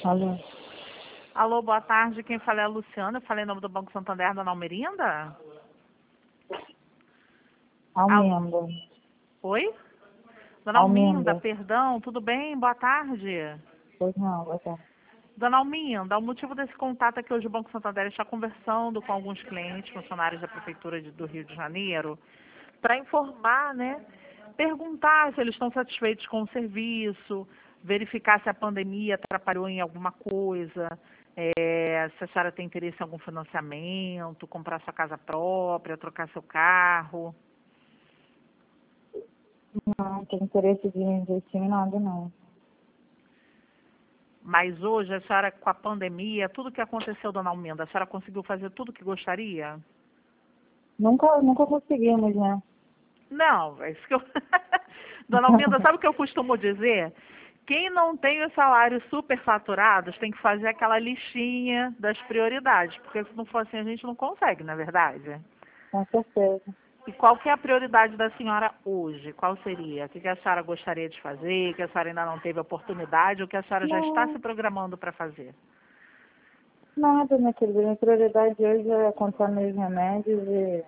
Alô, Alô, boa tarde. Quem fala é a Luciana. Eu falei em nome do Banco Santander, Dona Almerinda? Almenda. Oi? Dona Alminda, Almenda. perdão, tudo bem? Boa tarde. Pois não, boa tarde. Dona Alminda, o motivo desse contato é que hoje o Banco Santander está conversando com alguns clientes, funcionários da Prefeitura do Rio de Janeiro, para informar, né? Perguntar se eles estão satisfeitos com o serviço, verificar se a pandemia atrapalhou em alguma coisa, se a senhora tem interesse em algum financiamento, comprar sua casa própria, trocar seu carro. Não tenho interesse de investir em nada, não. Mas hoje, a senhora, com a pandemia, tudo que aconteceu, Dona Almenda, a senhora conseguiu fazer tudo o que gostaria? Nunca conseguimos, né? Não, é isso que eu... Dona Almenda, sabe o que eu costumo dizer? Quem não tem os salários superfaturados tem que fazer aquela listinha das prioridades, porque se não for assim a gente não consegue, não é verdade? Com certeza. E qual que é a prioridade da senhora hoje? Qual seria? O que a senhora gostaria de fazer, que a senhora ainda não teve oportunidade, ou que a senhora já está se Não, programando para fazer? nada, minha querida. Minha prioridade hoje é comprar meus remédios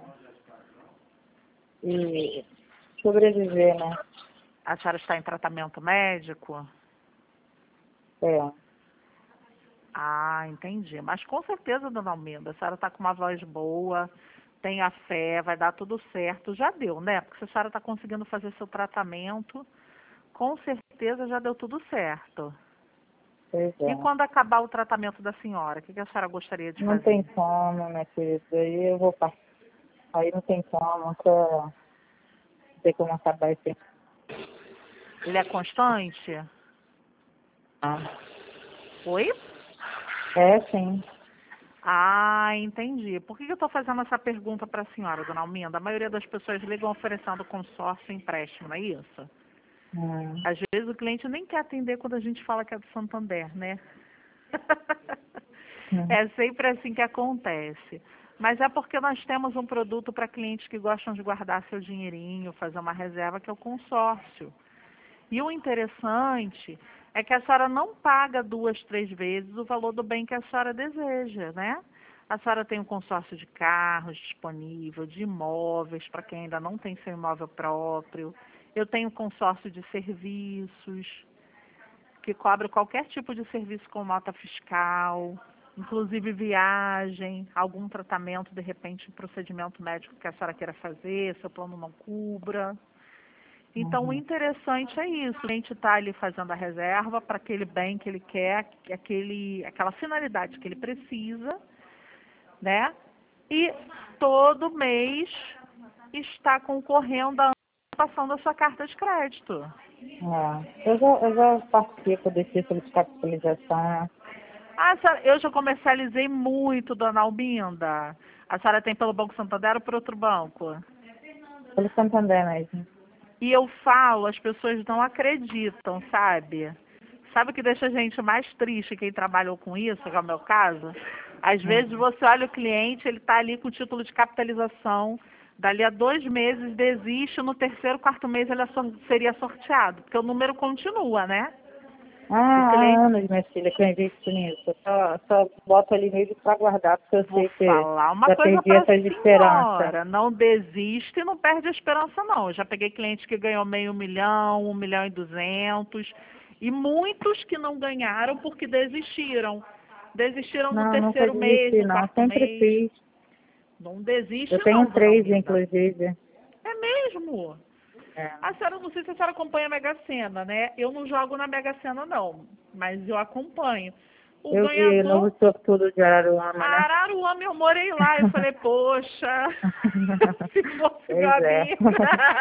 e sobreviver, né? A senhora está em tratamento médico? É. Ah, entendi. Mas com certeza, Dona Alminda, a senhora está com uma voz boa, tenha fé, vai dar tudo certo. Já deu, né? Porque se a senhora está conseguindo fazer seu tratamento, com certeza já deu tudo certo. Pois E é. quando acabar o tratamento da senhora, o que a senhora gostaria de Não tem fazer? como, minha querida. Aí eu vou passar. Aí não tem como, nunca tem como acabar esse. Ele é constante? Oi? É, sim. Ah, entendi. Por que eu estou fazendo essa pergunta para a senhora, Dona Alminda? A maioria das pessoas ligam oferecendo consórcio e empréstimo, não é isso? Hum. Às vezes o cliente nem quer atender quando a gente fala que é do Santander, né? Hum. É sempre assim que acontece. Mas é porque nós temos um produto para clientes que gostam de guardar seu dinheirinho, fazer uma reserva, que é o consórcio. E o interessante é que a senhora não paga 2, 3 vezes o valor do bem que a senhora deseja, né? A senhora tem um consórcio de carros disponível, de imóveis, para quem ainda não tem seu imóvel próprio. Eu tenho consórcio de serviços, que cobre qualquer tipo de serviço com nota fiscal, inclusive viagem, algum tratamento, de repente, um procedimento médico que a senhora queira fazer, seu plano não cubra. Então, o Uhum. interessante é isso, a gente está ali fazendo a reserva para aquele bem que ele quer, aquela finalidade que ele precisa, né? E todo mês está concorrendo a passando a sua carta de crédito. É. Eu já participo desse tipo de capitalização. Ah, eu já comercializei muito, Dona Albinda. A senhora tem pelo Banco Santander ou por outro banco? Pelo Santander mesmo. E eu falo, as pessoas não acreditam, sabe? Sabe o que deixa a gente mais triste, quem trabalhou com isso, que é o meu caso? Às vezes Uhum. você olha o cliente, ele está ali com o título de capitalização, dali a 2 meses desiste, no terceiro, quarto mês ele seria sorteado, porque o número continua, né? O Há cliente, anos, minha filha, que eu invisto nisso. Eu só boto ali mesmo para guardar, porque eu vou sei que falar uma já coisa perdi para a essa esperança. senhora, não desiste e não perde a esperança não. Eu já peguei cliente que ganhou meio milhão, 1,2 milhão, e muitos que não ganharam porque desistiram. Desistiram no Não, nunca terceiro mês, desisti, no não. quarto Sempre mês. fiz. Não Eu desiste tenho não, dona 3, Alminda. inclusive. É mesmo? É. A senhora, não sei se a senhora acompanha a Mega Sena, né? Eu não jogo na Mega Sena não, mas eu acompanho. O Eu vi o ganhador, novo sortudo de Araruama, né? Araruama, eu morei lá. Eu falei, poxa, se fosse meu Pois é. amigo.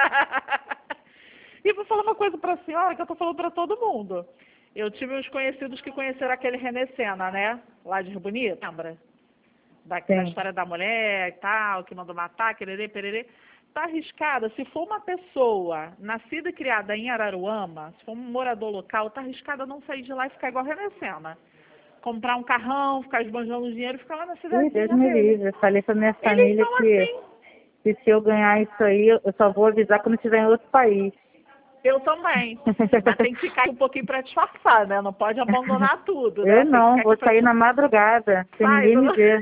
E vou falar uma coisa para a senhora que eu tô falando para todo mundo. Eu tive uns conhecidos que conheceram aquele René Sena, né? Lá de Rio Bonito, lembra? Da Sim. história da mulher e tal, que mandou matar, quererê, pererê. Tá arriscada. Se for uma pessoa nascida e criada em Araruama, se for um morador local, tá arriscada não sair de lá e ficar igual a René Sena. Comprar um carrão, ficar esbanjando dinheiro e ficar lá na Ih, Deus cidadezinha me dele. livre. Eu falei pra minha Eles família são que assim. se eu ganhar isso aí, eu só vou avisar quando estiver em outro país. Eu também. Mas tem que ficar um pouquinho para disfarçar, né? Não pode abandonar tudo, né? Eu não, vou sair na madrugada, sem Sai, ninguém me não- ver.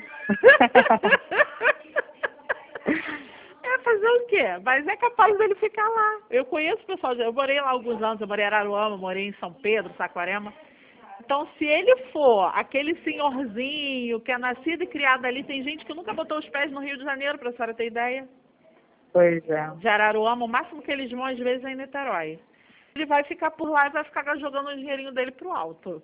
É fazer o quê? Mas é capaz dele ficar lá. Eu conheço o pessoal, eu morei lá alguns anos, eu morei em Araruama, morei em São Pedro, Saquarema. Então, se ele for aquele senhorzinho que é nascido e criado ali, tem gente que nunca botou os pés no Rio de Janeiro, para a senhora ter ideia. Pois é. De Araruama, o máximo que eles vão às vezes é em Niterói. Ele vai ficar por lá e vai ficar jogando o dinheirinho dele pro alto.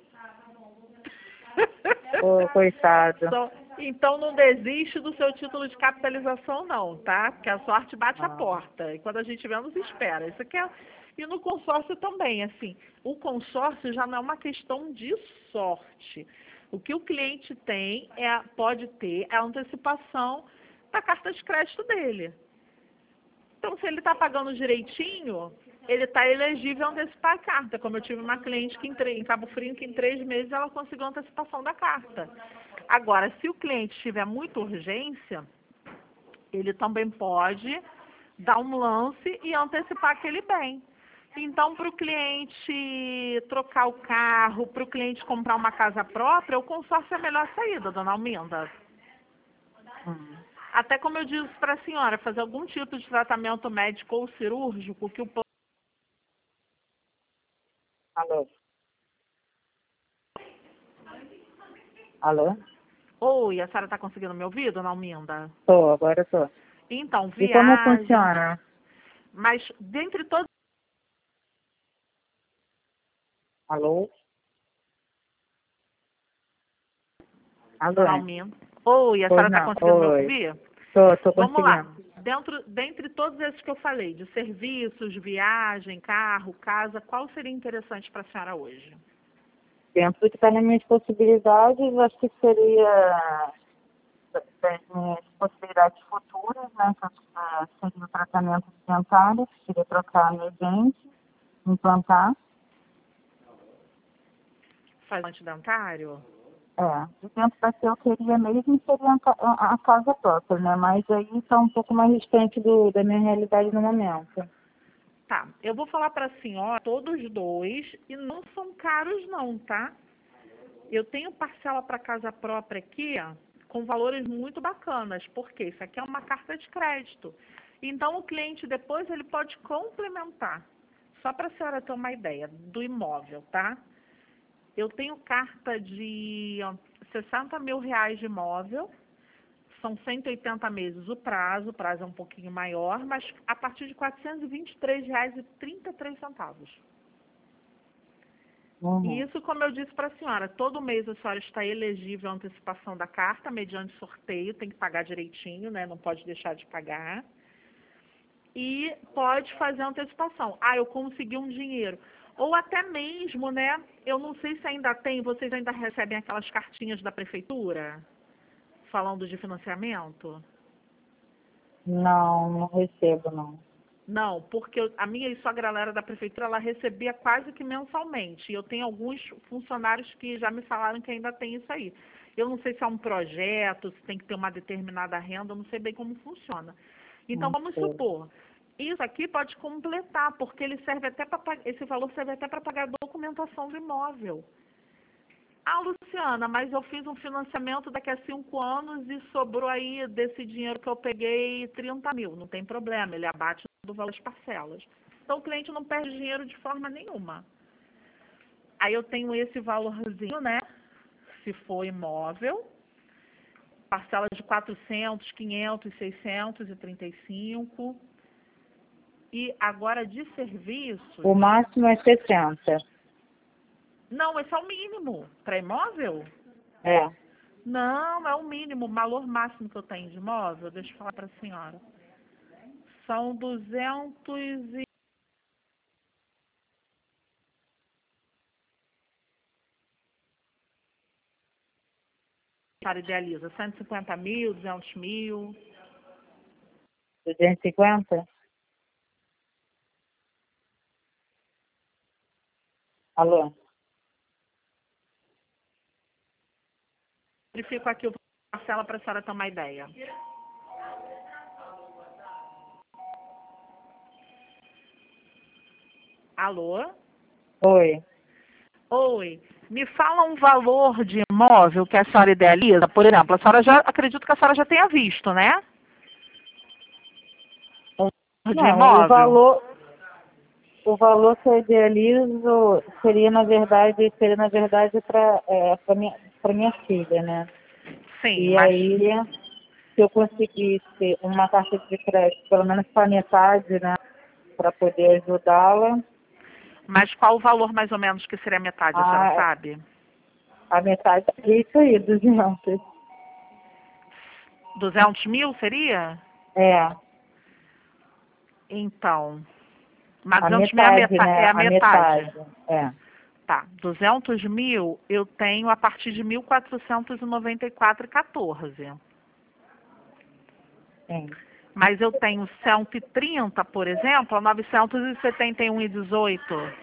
Ô, coitado. Então não desiste do seu título de capitalização não, tá? Porque a sorte bate a Ah, porta. E quando a gente menos espera. Isso aqui é... E no consórcio também, assim. O consórcio já não é uma questão de sorte. O que o cliente tem, pode ter, é a antecipação da carta de crédito dele. Então, se ele está pagando direitinho, ele está elegível a antecipar a carta. Como eu tive uma cliente que em Cabo Frio, que em 3 meses ela conseguiu a antecipação da carta. Agora, se o cliente tiver muita urgência, ele também pode dar um lance e antecipar aquele bem. Então, para o cliente trocar o carro, para o cliente comprar uma casa própria, o consórcio é a melhor saída, dona Alminda. Até como eu disse para a senhora, fazer algum tipo de tratamento médico ou cirúrgico que o plano... alô? Alô? Oi, a senhora está conseguindo me ouvir, dona Alminda? Agora tô. Então, E como viagem... funciona? Mas, dentre todos... Alô? Alô? Dona Alminda. Oi, a Pois senhora está não. conseguindo me Oi. ouvir? Tô Vamos lá. conseguindo. Dentre todos esses que eu falei, de serviços, viagem, carro, casa, qual seria interessante para a senhora hoje? Dentro do que está nas minhas possibilidades, acho que seria das minhas possibilidades futuras, né? Que seria o tratamento dentário, que seria trocar meus dentes, implantar. Faz dentário? De dentro da que eu queria mesmo seria a casa própria, né? Mas aí está um pouco mais distante da minha realidade no momento. Tá, eu vou falar para a senhora todos dois e não são caros não, tá? Eu tenho parcela para casa própria aqui, ó, com valores muito bacanas, porque isso aqui é uma carta de crédito. Então o cliente depois ele pode complementar. Só para a senhora ter uma ideia do imóvel, tá? Eu tenho carta de R$ 60 mil de imóvel, são 180 meses o prazo é um pouquinho maior, mas a partir de R$ 423,33. E Uhum. isso, como eu disse para a senhora, todo mês a senhora está elegível à antecipação da carta, mediante sorteio, tem que pagar direitinho, né? Não pode deixar de pagar. E pode fazer a antecipação. Ah, eu consegui um dinheiro. Ou até mesmo, né? Eu não sei se ainda tem, vocês ainda recebem aquelas cartinhas da prefeitura falando de financiamento? Não recebo, não. Não, porque a minha e sogra, ela era da prefeitura, ela recebia quase que mensalmente. E eu tenho alguns funcionários que já me falaram que ainda tem isso aí. Eu não sei se é um projeto, se tem que ter uma determinada renda, eu não sei bem como funciona. Então, Não vamos sei. supor, isso aqui pode completar, porque ele serve até para esse valor serve até para pagar a documentação do imóvel. Ah, Luciana, mas eu fiz um financiamento daqui a 5 anos e sobrou aí desse dinheiro que eu peguei 30 mil. Não tem problema, ele abate do valor das parcelas. Então o cliente não perde dinheiro de forma nenhuma. Aí eu tenho esse valorzinho, né? Se for imóvel, parcela de 400, 500, 635. E agora de serviços, O máximo é 60. não, esse é o mínimo. Para imóvel? É. Não, é o mínimo, o valor máximo que eu tenho de imóvel, deixa eu falar para a senhora. São 200 e... Para idealiza, 150 mil, 200 mil. 250? Alô? Verifico aqui o parcela para a senhora ter uma ideia. Alô? Oi. Oi. Me fala um valor de imóvel que a senhora idealiza. Por exemplo, a senhora já, acredito que a senhora já tenha visto, né? Um valor de Não, imóvel. o valor que eu idealizo seria na verdade para minha filha, né? Sim, E aí, se eu conseguisse uma carta de crédito, pelo menos para metade, né? Para poder ajudá-la, mas qual o valor mais ou menos que seria metade, a senhora a, sabe? a metade é isso aí, 200. 200 mil seria? É, Então, mas a 200 mil metade, é né? a A metade. metade. É, Tá, 200 mil eu tenho a partir de 1.494,14. sim, Mas eu tenho 130, por exemplo, a 971,18.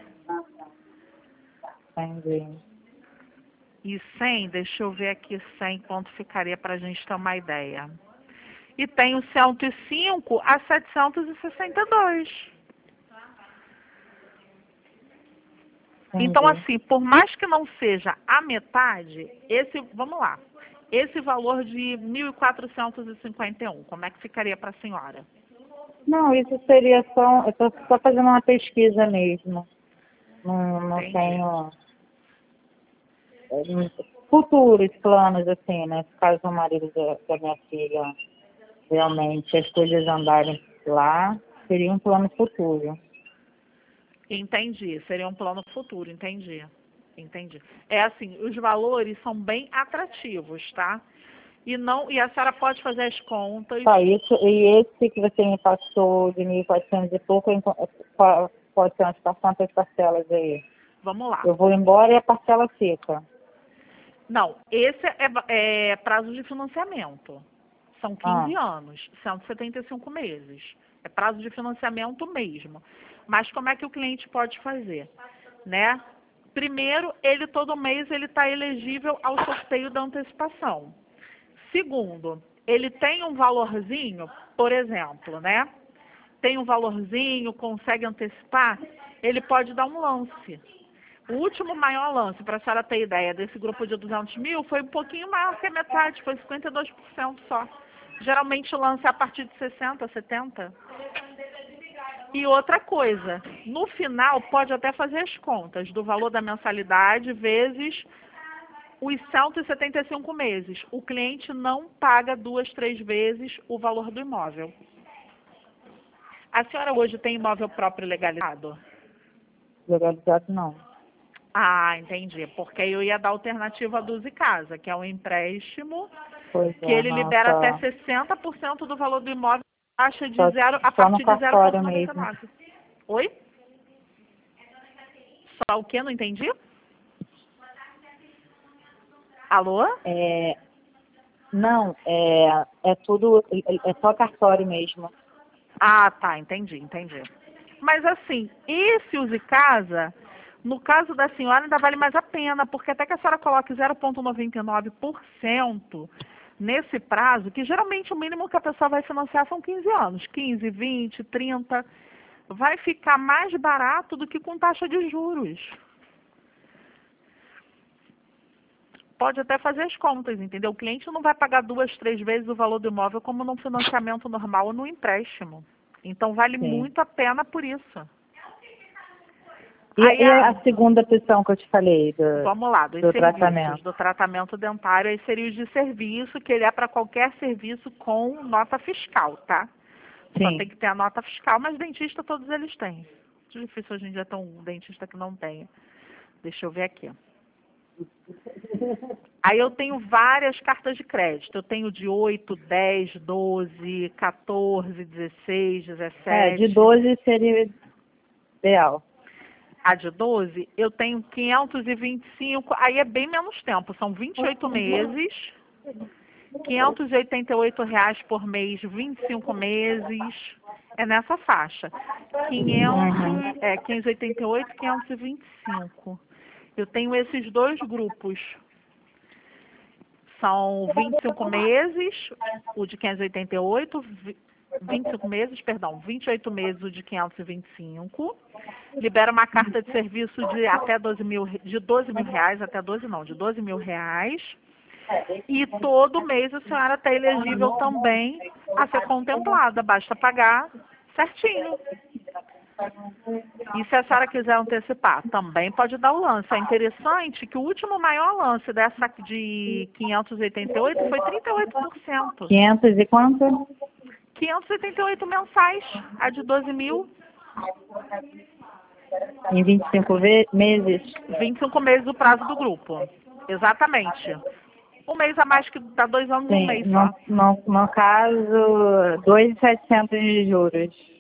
entendi. E 100, deixa eu ver aqui 100 quanto ficaria para a gente ter uma ideia. E tenho 105 a 762. Então, Entendi. assim, por mais que não seja a metade, vamos lá, esse valor de 1.451, como é que ficaria para a senhora? Não, isso seria só. Eu estou só fazendo uma pesquisa mesmo. Não Entendi. tenho futuros planos, assim, né? Caso o marido da minha filha realmente as coisas andarem lá, seria um plano futuro. Entendi, seria um plano futuro, entendi. Entendi. É assim, os valores são bem atrativos, tá? E a senhora pode fazer as contas. Tá, e esse que você me passou de 1.400 e pouco, pode ser umas quantas parcelas aí? Vamos lá. Eu vou embora e a parcela fica. Não, esse é prazo de financiamento. São 15 Ah, anos, 175 meses. É prazo de financiamento mesmo. Mas como é que o cliente pode fazer? Né? Primeiro, ele todo mês ele está elegível ao sorteio da antecipação. Segundo, ele tem um valorzinho, por exemplo, né? Tem um valorzinho, consegue antecipar, ele pode dar um lance. O último maior lance, para a senhora ter ideia, desse grupo de 200 mil foi um pouquinho maior que a metade, foi 52% só. Geralmente o lance é a partir de 60, 70. E outra coisa, no final pode até fazer as contas do valor da mensalidade vezes os 175 meses. O cliente não paga 2, 3 vezes o valor do imóvel. A senhora hoje tem imóvel próprio legalizado? legalizado não. Ah, entendi. Porque eu ia dar a alternativa do Use Casa, que é um empréstimo Pois que é, ele não, libera até 60% do valor do imóvel só, a só no partir de cartório mesmo. 0,99. Oi? Só o quê? Não entendi? Alô? É, não, é tudo, é só cartório mesmo. Ah, tá, entendi. Mas assim, esse Use Casa, no caso da senhora, ainda vale mais a pena, porque até que a senhora coloque 0,99% nesse prazo, que geralmente o mínimo que a pessoa vai financiar são 15 anos, 15, 20, 30, vai ficar mais barato do que com taxa de juros. Pode até fazer as contas, entendeu? O cliente não vai pagar 2, 3 vezes o valor do imóvel como num financiamento normal ou no empréstimo. Então vale Sim. muito a pena por isso. E, Aí, e a segunda opção que eu te falei, vamos lá, dos do serviços, tratamento? do tratamento dentário, aí seria os de serviço, que ele é para qualquer serviço com nota fiscal, tá? Só tem Sim. que ter a nota fiscal, mas dentista todos eles têm. Muito difícil hoje em dia ter um dentista que não tenha. Deixa eu ver aqui. Aí eu tenho várias cartas de crédito. Eu tenho de 8, 10, 12, 14, 16, De 17. 12 seria ideal. A de 12, eu tenho 525, aí é bem menos tempo, são 28 meses, R$ 588 por mês, 25 meses, é nessa faixa. 588, 525. Eu tenho esses dois grupos. São 25 meses, o de 588, 25 meses, perdão, 28 meses o de 525. Libera uma carta de serviço de até 12 mil, de 12 mil reais, até 12 não, de 12 mil reais. E todo mês a senhora está elegível também a ser contemplada, basta pagar certinho. E se a senhora quiser antecipar, também pode dar o lance. É interessante que o último maior lance dessa de 588 foi 38%. 500 e quanto? 588 mensais, a de 12 mil. Em 25 meses? 25 meses o prazo do grupo. Exatamente. Um mês a mais que dá 2 anos, um Sim, mês só. no caso, 2.700 de juros.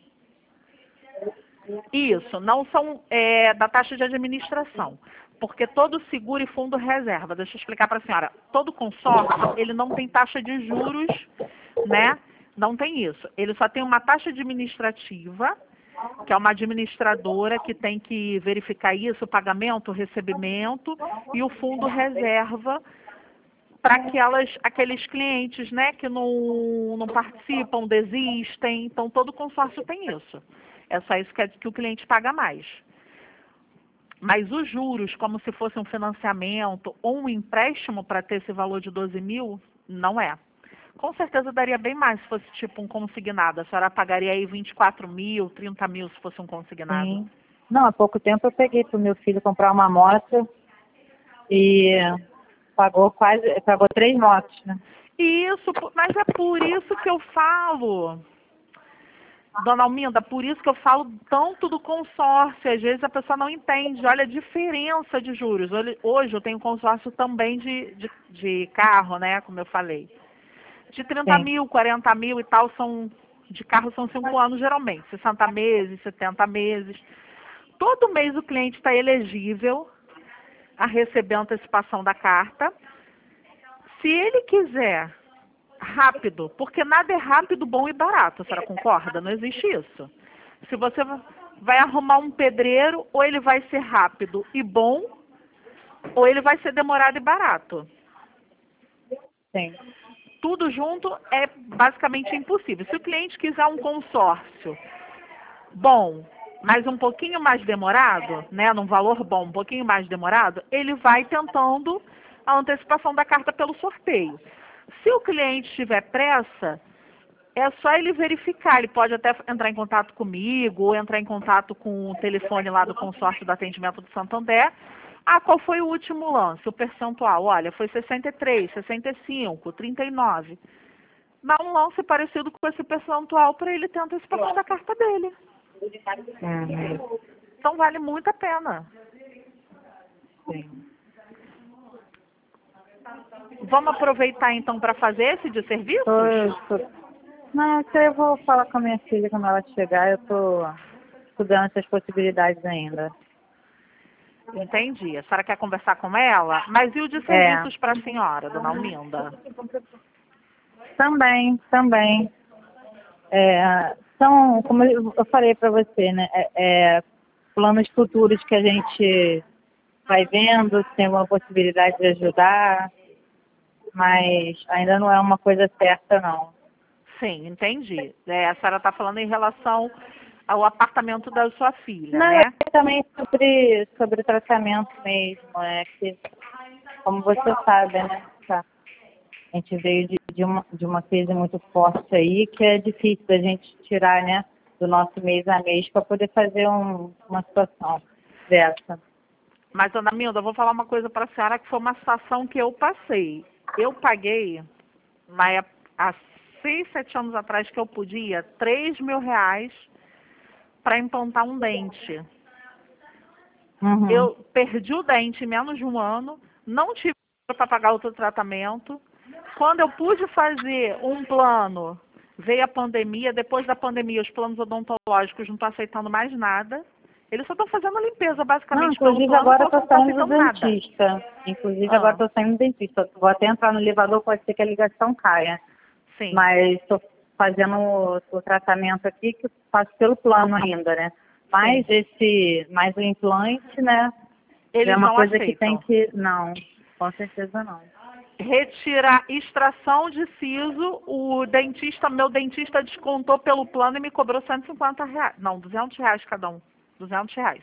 Isso, não são da taxa de administração. Porque todo seguro e fundo reserva, deixa eu explicar para a senhora, todo consórcio, ele não tem taxa de juros, né? Não tem isso. Ele só tem uma taxa administrativa, que é uma administradora que tem que verificar isso, o pagamento, o recebimento, e o fundo reserva para aqueles clientes, né, que não participam, desistem. Então, todo consórcio tem isso. É só isso que o cliente paga mais. Mas os juros, como se fosse um financiamento ou um empréstimo para ter esse valor de 12 mil, não é. Com certeza daria bem mais se fosse tipo um consignado. A senhora pagaria aí 24 mil, 30 mil se fosse um consignado. Sim. Não, há pouco tempo eu peguei para o meu filho comprar uma moto e pagou 3 motos, né? Isso, mas é por isso que eu falo, dona Alminda, por isso que eu falo tanto do consórcio. Às vezes a pessoa não entende. Olha a diferença de juros. Hoje eu tenho consórcio também de carro, né? Como eu falei. De 30 Sim. mil, 40 mil e tal, de carro são 5 anos geralmente. 60 meses, 70 meses. Todo mês o cliente está elegível a receber a antecipação da carta. Se ele quiser rápido, porque nada é rápido, bom e barato, a senhora concorda? Não existe isso. Se você vai arrumar um pedreiro, ou ele vai ser rápido e bom, ou ele vai ser demorado e barato. Sim. Tudo junto é basicamente impossível. Se o cliente quiser um consórcio bom, mas um pouquinho mais demorado, né, num valor bom, um pouquinho mais demorado, ele vai tentando a antecipação da carta pelo sorteio. Se o cliente tiver pressa, é só ele verificar. Ele pode até entrar em contato comigo ou entrar em contato com o telefone lá do consórcio do atendimento do Santander. Ah, qual foi o último lance? O percentual, olha, foi 63, 65, 39. Dá um lance parecido com esse percentual para ele ter antecipação da carta dele. Uhum. Então vale muito a pena. Sim. Vamos aproveitar então para fazer esse de serviços? Não, isso aí eu vou falar com a minha filha quando ela chegar. Eu estou estudando essas possibilidades ainda. Entendi. A senhora quer conversar com ela? Mas e o de serviços para a senhora, dona Alminda? Também. São, como eu falei para você, né? Planos futuros que a gente vai vendo, se tem alguma possibilidade de ajudar, mas ainda não é uma coisa certa, não. Sim, entendi. A senhora está falando em relação ao apartamento da sua filha, Não, né? é também sobre tratamento mesmo, que, como você sabe, né? Tá. A gente veio de uma crise muito forte aí, que é difícil da gente tirar, né, do nosso mês a mês para poder fazer uma situação dessa. Mas, dona Milda, eu vou falar uma coisa para a senhora que foi uma situação que eu passei. Eu paguei, há 6, 7 anos atrás que eu podia, 3 mil reais para implantar um dente. Uhum. Eu perdi o dente em menos de um ano, não tive para pagar outro tratamento. Quando eu pude fazer um plano, veio a pandemia. Depois da pandemia, os planos odontológicos não estão aceitando mais nada. Eles só estão fazendo a limpeza, Não, basicamente, pelo inclusive plano, agora não eu tô estão saindo do aceitando nada. dentista. Inclusive agora eu tô saindo do dentista. Vou até entrar no elevador, pode ser que a ligação caia. Sim. Mas estou fazendo o tratamento aqui que eu faço pelo plano ainda, né? Mas mais o implante, né? Eles É uma não coisa que aceitam. tem que... Não, com certeza não. retirar extração de siso, meu dentista descontou pelo plano e me cobrou R$ 150. Não, R$ 200 cada um. R$ 200.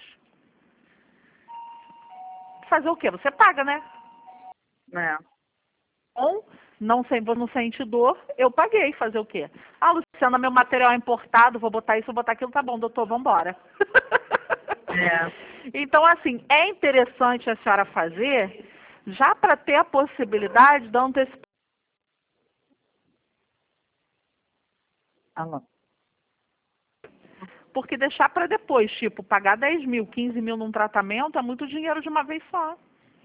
Fazer o quê? Você paga, né? É. Não sente dor, eu paguei. Fazer o quê? Ah, Luciana, meu material é importado, vou botar isso, vou botar aquilo. Tá bom, doutor, vamos embora. É. Então, assim, é interessante a senhora fazer já para ter a possibilidade de antecipar. Alô. Porque deixar para depois, tipo, pagar 10 mil, 15 mil num tratamento é muito dinheiro de uma vez só.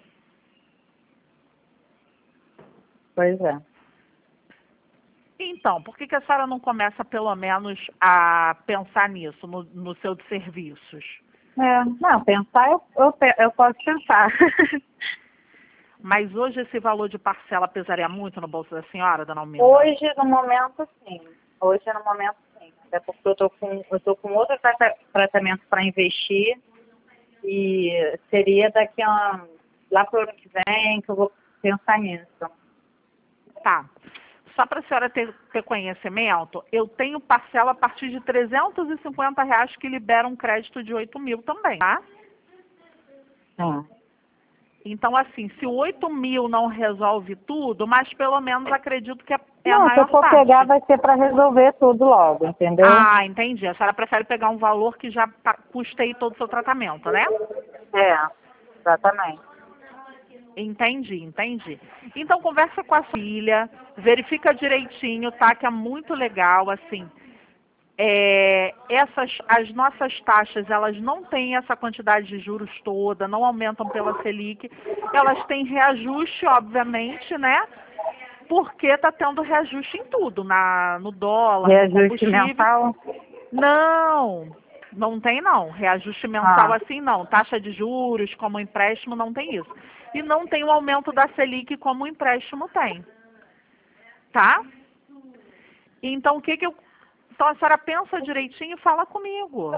Pois é. Então, por que a senhora não começa pelo menos a pensar nisso, no seu de serviços? É. Não, pensar eu posso pensar. Mas hoje esse valor de parcela pesaria muito no bolso da senhora, dona Alminda? Hoje, no momento, sim. Até porque eu tô com outro tratamento para investir e seria lá para o ano que vem que eu vou pensar nisso. Tá. Só para a senhora ter conhecimento, eu tenho parcela a partir de R$ 350 que libera um crédito de 8 mil também, tá? Então, assim, se o 8 mil não resolve tudo, mas pelo menos acredito que é a Não, se eu maior for parte. pegar vai ser para resolver tudo logo, entendeu? Ah, entendi. A senhora prefere pegar um valor que já custeie todo o seu tratamento, né? É, exatamente. Entendi. Então, conversa com a filha, verifica direitinho, tá? Que é muito legal, assim. As nossas taxas, elas não têm essa quantidade de juros toda, não aumentam pela Selic. Elas têm reajuste, obviamente, né? Porque está tendo reajuste em tudo, no dólar, no Reajuste combustível. mensal? Não tem não. Reajuste mensal Ah, assim não. Taxa de juros como empréstimo não tem isso. E não tem o aumento da Selic como o empréstimo tem. Tá? Então Então a senhora pensa direitinho e fala comigo.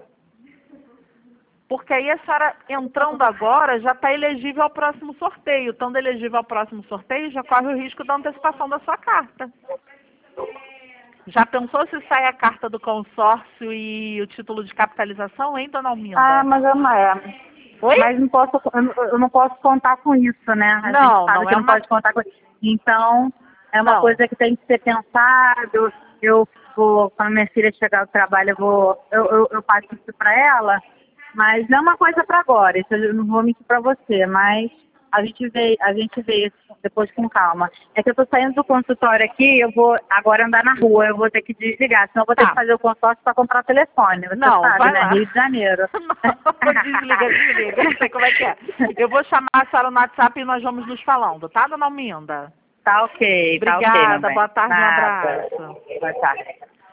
Porque aí a senhora entrando agora já está elegível ao próximo sorteio. Estando elegível ao próximo sorteio, já corre o risco da antecipação da sua carta. Já pensou se sai a carta do consórcio e o título de capitalização, hein, dona Alminda? mas eu não é. Oi? Mas eu não posso contar com isso, né? A gente Não, sabe não que é não uma... pode contar com isso. Então, é uma Não. coisa que tem que ser pensado. Eu vou, quando minha filha chegar do trabalho, eu passo isso para ela, mas não é uma coisa para agora, isso eu não vou mentir para você, mas a gente vê isso depois com calma. É que eu tô saindo do consultório aqui, eu vou agora andar na rua, eu vou ter que desligar, senão eu vou ter Tá. que fazer o consórcio para comprar telefone. Você Não, sabe, vai né? lá. Rio de Janeiro. Não, desliga. Não sei como é que é. Eu vou chamar a senhora no WhatsApp e nós vamos nos falando, tá, dona Alminda? Tá ok, meu Obrigada, bem. boa tarde, um Nada. abraço. Boa tarde.